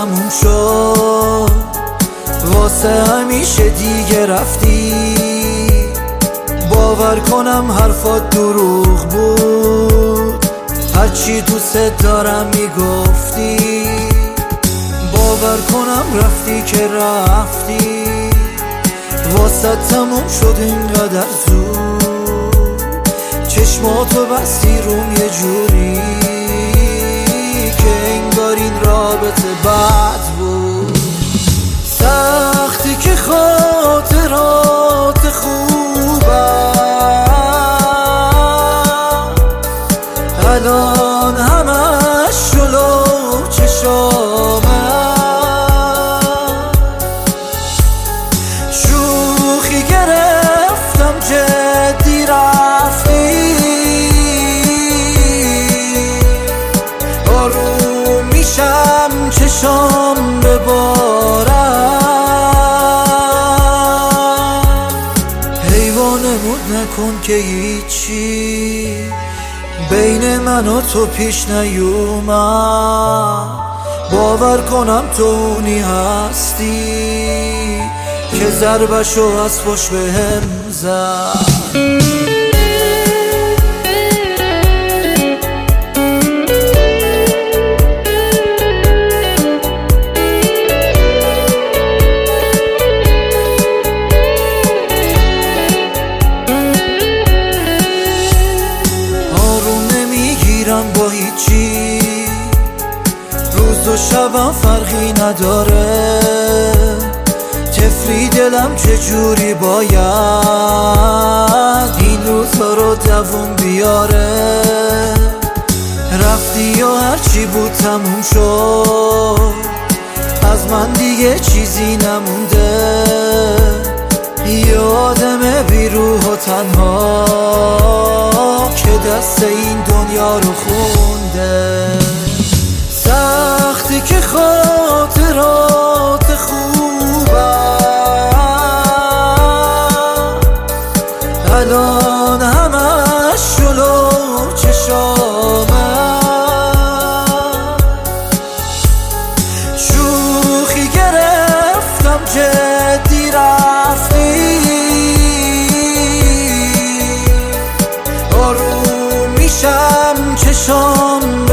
تموم شد، واسه همیشه دیگه رفتی. باور کنم حرفات دروغ بود، هرچی دوست دارم میگفتی. باور کنم رفتی که رفتی، واسه تموم شد اینقدر زود. چشماتو بستی روم یه جوری که انگار این رابطه بد بود. سختی که خاطرات خوبم الان همش جلو چشامه. شوخی گرفتم جدی رفتی، آروم میشم چشام ببارم. حیوانمون نکن که هیچی بین من و تو پیش نیومد. باور کنم تو اونی هستی که ضربشو از پشت بهم زد. با هیچی روز و شبم فرقی نداره، طفلی دلم چجوری باید این روزها رو دووم بیاره. رفتی و هرچی بود تموم شد، از من دیگه چیزی نمونده. یه آدم بی روح و تنها که دست این دنیا رو خونده. سختی که خاطرات خوبم الان همش جلو چشامه. شوخی گرفتم جدی رفتی، آروم میشم چشام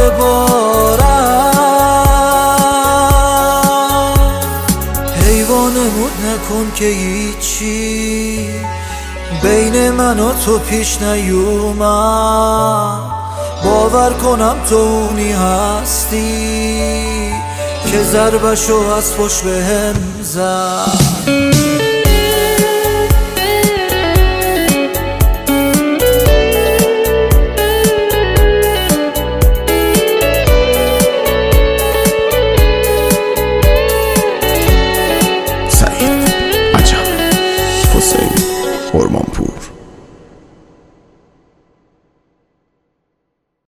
ببارم. حیوانمون نکن که هیچی بین من و تو پیش نیومد. باور کنم تو اونی هستی که ضربشو از پشت بهم زد.